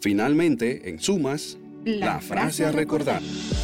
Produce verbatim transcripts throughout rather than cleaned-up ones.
Finalmente, en sumas, La la frase frase a a recordar. recordar.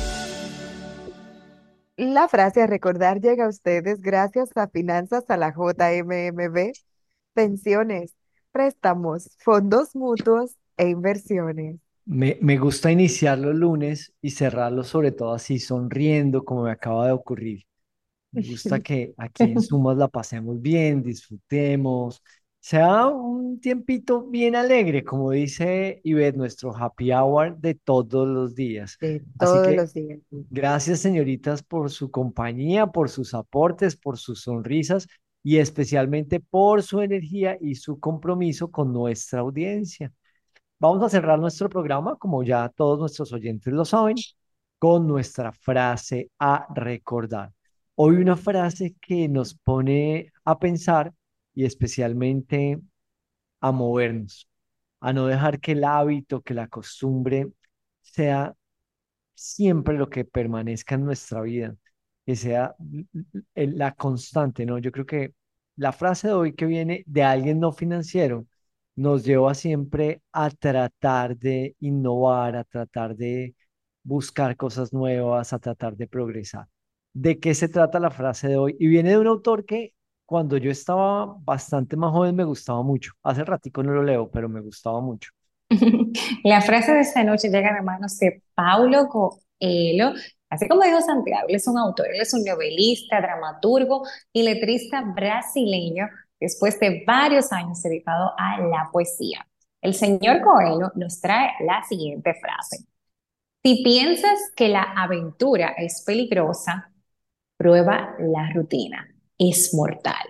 La frase a recordar llega a ustedes gracias a Finanzas a la J M M B, pensiones, préstamos, fondos mutuos e inversiones. Me, me gusta iniciar los lunes y cerrarlos sobre todo así, sonriendo, como me acaba de ocurrir. Me gusta que aquí en Sumas la pasemos bien, disfrutemos, sea un tiempito bien alegre, como dice Ivette, nuestro happy hour de todos los días. De Así todos que los días. gracias, señoritas, por su compañía, por sus aportes, por sus sonrisas y especialmente por su energía y su compromiso con nuestra audiencia. Vamos a cerrar nuestro programa, como ya todos nuestros oyentes lo saben, con nuestra frase a recordar. Hoy una frase que nos pone a pensar y especialmente a movernos, a no dejar que el hábito, que la costumbre sea siempre lo que permanezca en nuestra vida, que sea el- la constante, ¿no? Yo creo que la frase de hoy que viene de alguien no financiero nos lleva siempre a tratar de innovar, a tratar de buscar cosas nuevas, a tratar de progresar. ¿De qué se trata la frase de hoy? Y viene de un autor que cuando yo estaba bastante más joven me gustaba mucho. Hace ratico no lo leo, pero me gustaba mucho. La frase de esta noche llega de manos de Paulo Coelho. Así como dijo Santiago, él es un autor, él es un novelista, dramaturgo y letrista brasileño, después de varios años dedicado a la poesía. El señor Coelho nos trae la siguiente frase. Si piensas que la aventura es peligrosa, prueba la rutina. Es mortal.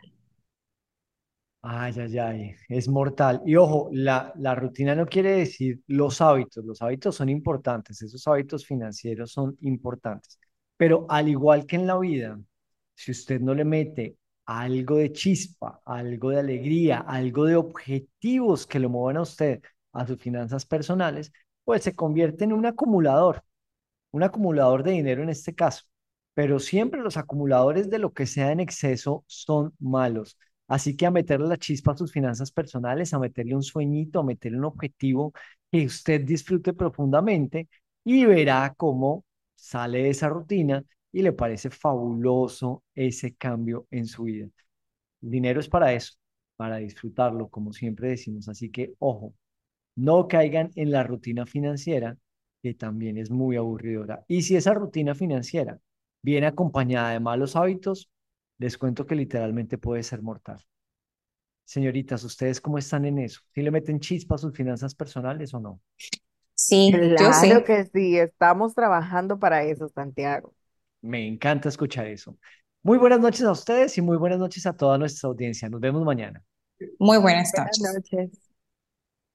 Ay, ay, ay, es mortal. Y ojo, la, la rutina no quiere decir los hábitos. Los hábitos son importantes, esos hábitos financieros son importantes. Pero al igual que en la vida, si usted no le mete algo de chispa, algo de alegría, algo de objetivos que lo muevan a usted a sus finanzas personales, pues se convierte en un acumulador, un acumulador de dinero en este caso. Pero siempre los acumuladores de lo que sea en exceso son malos. Así que a meterle la chispa a sus finanzas personales, a meterle un sueñito, a meterle un objetivo que usted disfrute profundamente y verá cómo sale de esa rutina y le parece fabuloso ese cambio en su vida. El dinero es para eso, para disfrutarlo, como siempre decimos. Así que, ojo, no caigan en la rutina financiera, que también es muy aburridora. Y si esa rutina financiera viene acompañada de malos hábitos, les cuento que literalmente puede ser mortal. Señoritas, ¿ustedes cómo están en eso? ¿Si le meten chispa a sus finanzas personales o no? Sí, yo Claro sí. que sí, estamos trabajando para eso, Santiago. Me encanta escuchar eso. Muy buenas noches a ustedes y muy buenas noches a toda nuestra audiencia. Nos vemos mañana. Muy buenas Buenas noches. noches.